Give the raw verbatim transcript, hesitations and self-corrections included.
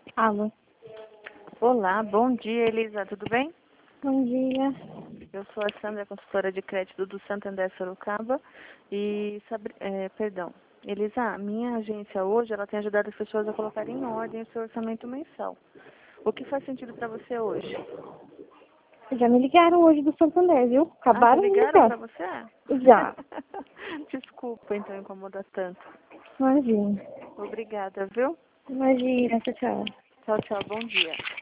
Alô, Olá, bom dia, Elisa, tudo bem? bom dia. Eu sou a Sandra, consultora de crédito do Santander Sorocaba e, sabe, é, perdão, Elisa, a minha agência hoje, ela tem ajudado as pessoas a colocarem em ordem o seu orçamento mensal. O que faz sentido para você hoje? Já me ligaram hoje do Santander, viu? Ah, já Acabaram de me ligaram ligar. para você? Já. Desculpa, então, incomodar tanto. Imagina. Obrigada, viu? Imagina, tchau, tchau. Tchau, tchau, bom dia.